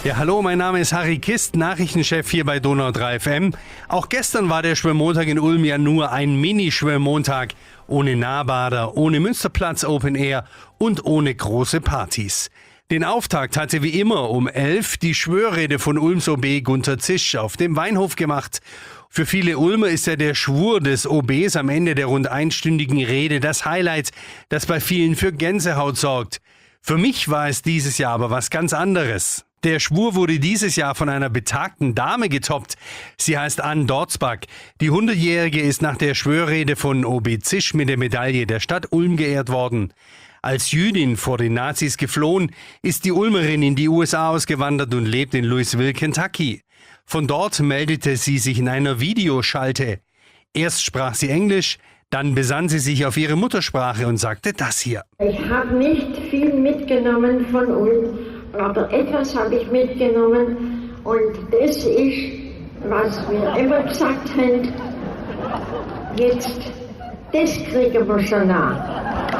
Ja, hallo, mein Name ist Harry Kist, Nachrichtenchef hier bei Donau 3 FM. Auch gestern war der Schwimmmontag in Ulm ja nur ein Mini-Schwimmmontag. Ohne Nahbader, ohne Münsterplatz Open Air und ohne große Partys. Den Auftakt hatte wie immer um 11 die Schwörrede von Ulms OB Gunter Zisch auf dem Weinhof gemacht. Für viele Ulmer ist ja der Schwur des OBs am Ende der rund einstündigen Rede das Highlight, das bei vielen für Gänsehaut sorgt. Für mich war es dieses Jahr aber was ganz anderes. Der Schwur wurde dieses Jahr von einer betagten Dame getoppt. Sie heißt Ann Dorzbach. Die 100-Jährige ist nach der Schwörrede von OB Zisch mit der Medaille der Stadt Ulm geehrt worden. Als Jüdin vor den Nazis geflohen, ist die Ulmerin in die USA ausgewandert und lebt in Louisville, Kentucky. Von dort meldete sie sich in einer Videoschalte. Erst sprach sie Englisch, dann besann sie sich auf ihre Muttersprache und sagte das hier. Ich habe nicht viel mitgenommen von Ulm, aber etwas habe ich mitgenommen und das ist, was wir immer gesagt haben, jetzt, das kriegen wir schon nach.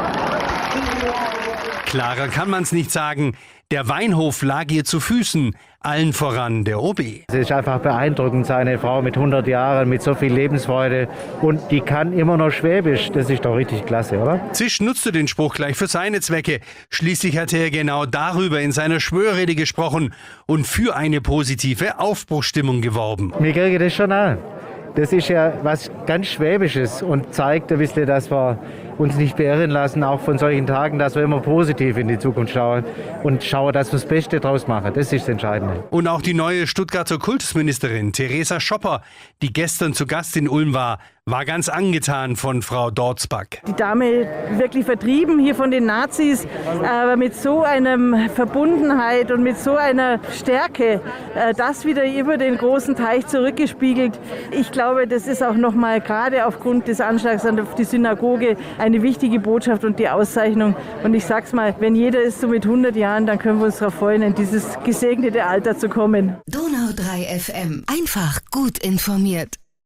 Klarer kann man's nicht sagen. Der Weinhof lag ihr zu Füßen, allen voran der OB. Es ist einfach beeindruckend, seine Frau mit 100 Jahren, mit so viel Lebensfreude und die kann immer noch Schwäbisch. Das ist doch richtig klasse, oder? Zisch nutzte den Spruch gleich für seine Zwecke. Schließlich hatte er genau darüber in seiner Schwörrede gesprochen und für eine positive Aufbruchsstimmung geworben. Mir kriege das schon an. Das ist ja was ganz Schwäbisches und zeigt ein bisschen, dass wir uns nicht beirren lassen, auch von solchen Tagen, dass wir immer positiv in die Zukunft schauen und schauen, dass wir das Beste draus machen. Das ist das Entscheidende. Und auch die neue Stuttgarter Kultusministerin Theresa Schopper, die gestern zu Gast in Ulm war ganz angetan von Frau Dorzbach. Die Dame wirklich vertrieben hier von den Nazis, aber mit so einer Verbundenheit und mit so einer Stärke, das wieder über den großen Teich zurückgespiegelt. Ich glaube, das ist auch nochmal gerade aufgrund des Anschlags auf die Synagoge eine wichtige Botschaft und die Auszeichnung. Und ich sag's mal, wenn jeder ist so mit 100 Jahren, dann können wir uns darauf freuen, in dieses gesegnete Alter zu kommen. Donau 3 FM. Einfach gut informiert.